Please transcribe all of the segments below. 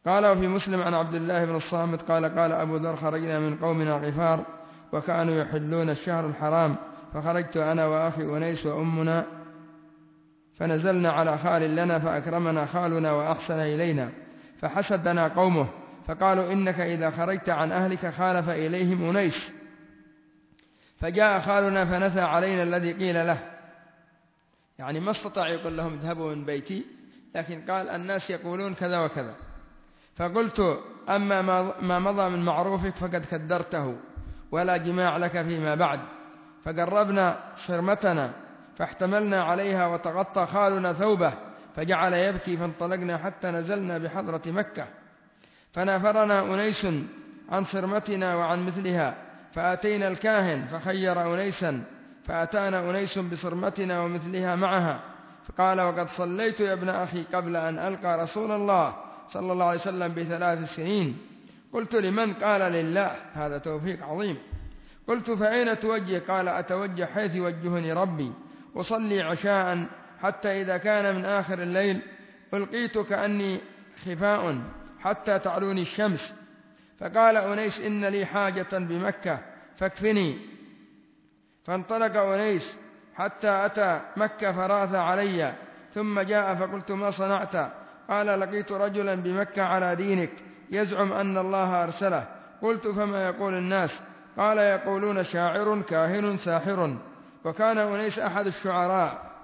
قال وفي مسلم عن عبد الله بن الصامت قال قال أبو ذر خرجنا من قومنا غفار وكانوا يحلون الشهر الحرام، فخرجت أنا وأخي أنيس وأمنا فنزلنا على خال لنا فأكرمنا خالنا وأحسن إلينا، فحسدنا قومه فقالوا إنك إذا خرجت عن أهلك خالف إليهم أنيس، فجاء خالنا فنثى علينا الذي قيل له، يعني ما استطاع يقول لهم اذهبوا من بيتي، لكن قال الناس يقولون كذا وكذا. فقلت أما ما مضى من معروفك فقد كدرته ولا جماع لك فيما بعد. فقربنا صرمتنا فاحتملنا عليها وتغطى خالنا ثوبه فجعل يبكي، فانطلقنا حتى نزلنا بحضرة مكة، فنافرنا أنيس عن صرمتنا وعن مثلها، فأتينا الكاهن فخير أنيسا، فأتانا أنيس بصرمتنا ومثلها معها، فقال وقد صليت يا ابن أخي قبل أن ألقى رسول الله صلى الله عليه وسلم ب3 سنين. قلت لمن؟ قال لله. هذا توفيق عظيم. قلت فأين توجه؟ قال أتوجه حيث يوجهني ربي، أصلي عشاء حتى إذا كان من آخر الليل ألقيت كأني خفاء حتى تعلوني الشمس، فقال أنيس إن لي حاجة بمكة فاكفني. فانطلق أنيس حتى أتى مكة فراث علي، ثم جاء فقلت ما صنعت؟ قال لقيت رجلا بمكة على دينك يزعم أن الله أرسله. قلت فما يقول الناس؟ قال يقولون شاعر كاهن ساحر. وكان أنيس أحد الشعراء.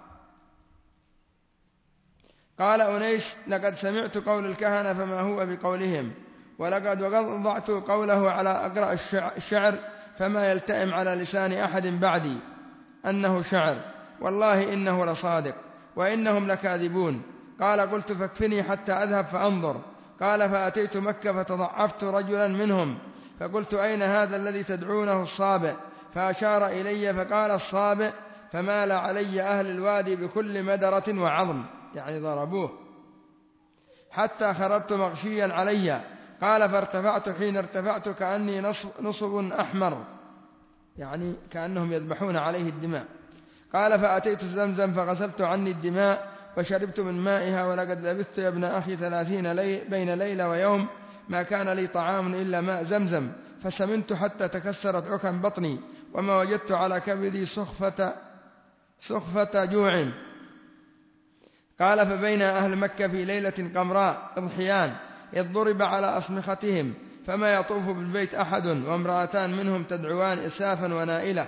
قال أنيس لقد سمعت قول الكهنة فما هو بقولهم، ولقد وضعت قوله على أقرأ الشعر فما يلتئم على لسان أحد بعدي أنه شعر، والله إنه لصادق وإنهم لكاذبون. قال قلت فاكفني حتى أذهب فأنظر. قال فأتيت مكة فتضعفت رجلا منهم فقلت أين هذا الذي تدعونه الصابئ؟ فأشار إلي فقال الصابئ، فمال علي أهل الوادي بكل مدرة وعظم، يعني ضربوه حتى خرجت مغشيا علي. قال فارتفعت، حين ارتفعت كأني نصب أحمر، يعني كأنهم يذبحون عليه الدماء. قال فأتيت زمزم فغسلت عني الدماء وشربت من مائها، ولقد لبثت يا ابن أخي 30 بين ليلة ويوم ما كان لي طعام إلا ماء زمزم، فسمنت حتى تكسرت عكن بطني، وما وجدت على كبدي سخفة جوع. قال فبين أهل مكة في ليلة قمراء اضحيان إذ ضرب على أصمختهم، فما يطوف بالبيت أحد، وامرأتان منهم تدعوان إسافا ونائلة،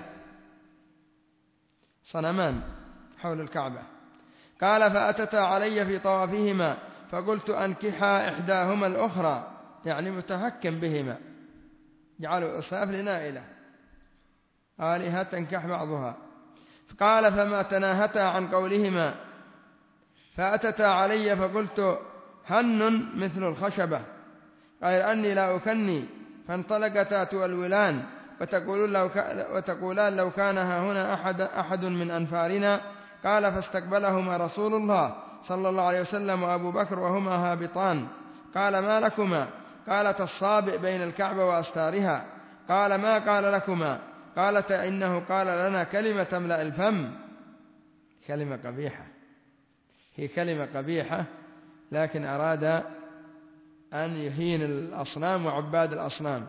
صنمان حول الكعبة. قال فأتتا علي في طوافهما فقلت أنكحا إحداهما الأخرى، يعني متهكم بهما، جعلوا إساف لنائلة، آلهة تنكح بعضها. قال فما تناهتا عن قولهما، فأتتا علي فقلت هن مثل الخشبة غير أني لا أكني، فانطلقتا تولولان وتقولان لو كان هنا أحد من أنفارنا. قال فاستقبلهما رسول الله صلى الله عليه وسلم وأبو بكر وهما هابطان. قال ما لكما؟ قالت الصابئ بين الكعبة وأستارها. قال ما قال لكما؟ قالت إنه قال لنا كلمة تملأ الفم. كلمة قبيحة، هي كلمة قبيحة، لكن أراد أن يهين الأصنام وعباد الأصنام،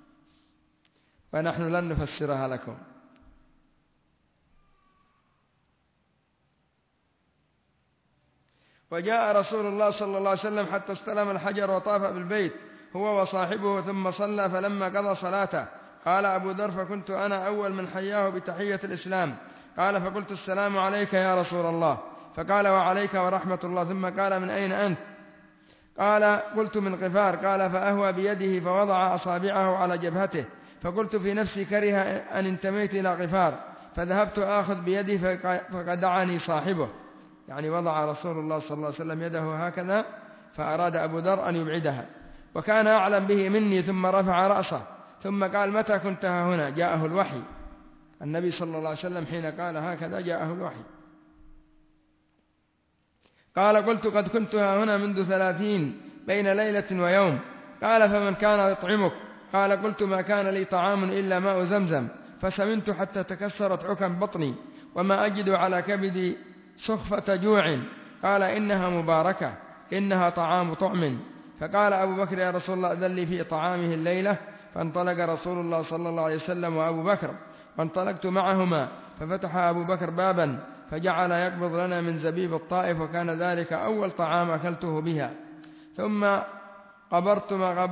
ونحن لن نفسرها لكم. وجاء رسول الله صلى الله عليه وسلم حتى استلم الحجر وطاف بالبيت هو وصاحبه، ثم صلى، فلما قضى صلاته قال أبو ذر فكنت أنا أول من حياه بتحية الإسلام. قال فقلت السلام عليك يا رسول الله، فقال وعليك ورحمة الله، ثم قال من أين أنت؟ قال قلت من غفار. قال فأهوى بيده فوضع أصابعه على جبهته، فقلت في نفسي كره أن انتميت إلى غفار، فذهبت آخذ بيدي فقدعني صاحبه، يعني وضع رسول الله صلى الله عليه وسلم يده هكذا، فأراد أبو ذر أن يبعدها، وكان أعلم به مني، ثم رفع رأسه ثم قال متى كنت هنا؟ جاءه الوحي، النبي صلى الله عليه وسلم حين قال هكذا جاءه الوحي. قال قلت قد كنت هنا منذ 30 بين ليلة ويوم. قال فمن كان يطعمك؟ قال قلت ما كان لي طعام إلا ماء زمزم، فسمنت حتى تكسرت عكن بطني، وما أجد على كبدي، '. سخفة جوع. قال إنها مباركة، إنها طعام طعم، فقال أبو بكر: يا رسول الله أذن لي في طعامه الليلة. فانطلق رسول الله صلى الله عليه وسلم وأبو بكر، وانطلقت معهما، ففتح أبو بكر بابا فجعل يقبض لنا من زبيب الطائف، وكان ذلك أول طعام أكلته بها. ثم غبرت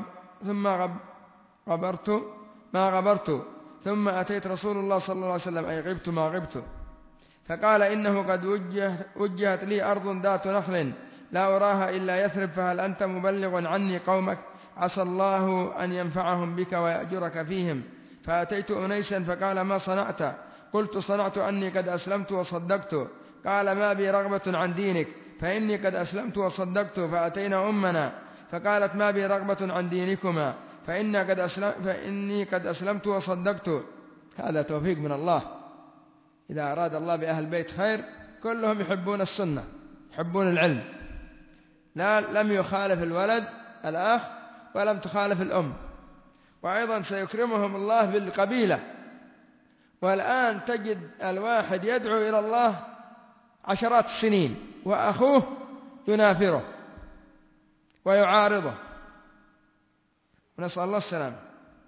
ما غبرت ثم أتيت رسول الله صلى الله عليه وسلم، أي غبت ما غبت، فقال: إنه قد وجهت لي أرض ذات نخل لا أراها إلا يثرب، فهل أنت مبلغ عني قومك؟ عسى الله أن ينفعهم بك ويأجرك فيهم. فأتيت أنيسا فقال: ما صنعت؟ قلت: صنعت أني قد أسلمت وصدقت. قال: ما بي رغبة عن دينك، فإني قد أسلمت وصدقت. فأتينا أمنا فقالت: ما بي رغبة عن دينكما، فإني قد أسلمت وصدقت. هذا توفيق من الله. إذا أراد الله بأهل بيت خير كلهم يحبون السنة، يحبون العلم، لم يخالف الولد الأخ ولم تخالف الأم. وأيضا سيكرمهم الله بالقبيلة. والآن تجد الواحد يدعو إلى الله عشرات السنين وأخوه ينافره ويعارضه، ونسأل الله السلام.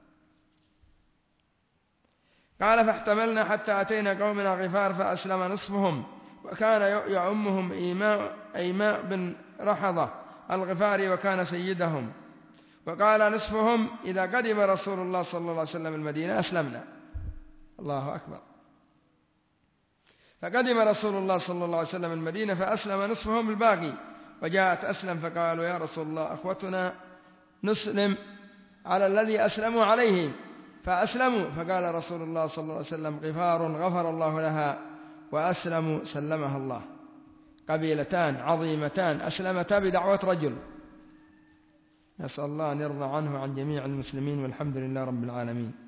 قال: فاحتملنا حتى أتينا قومنا غفار، فأسلم نصفهم، وكان يعمهم أيماء بن رحضة الغفاري، وكان سيدهم. وقال نصفهم: إذا قدم رسول الله صلى الله عليه وسلم المدينة أسلمنا. الله أكبر. فقدم رسول الله صلى الله عليه وسلم المدينة فأسلم نصفهم الباقي، وجاءت أسلم فقالوا: يا رسول الله أخوتنا نسلم على الذي أسلموا عليه، فأسلموا. فقال رسول الله صلى الله عليه وسلم: غفار غفر الله لها، وأسلموا سلمها الله. قبيلتان عظيمتان أسلمتا بدعوة رجل. نسأل الله أن يرضى عنه وعن جميع المسلمين، والحمد لله رب العالمين.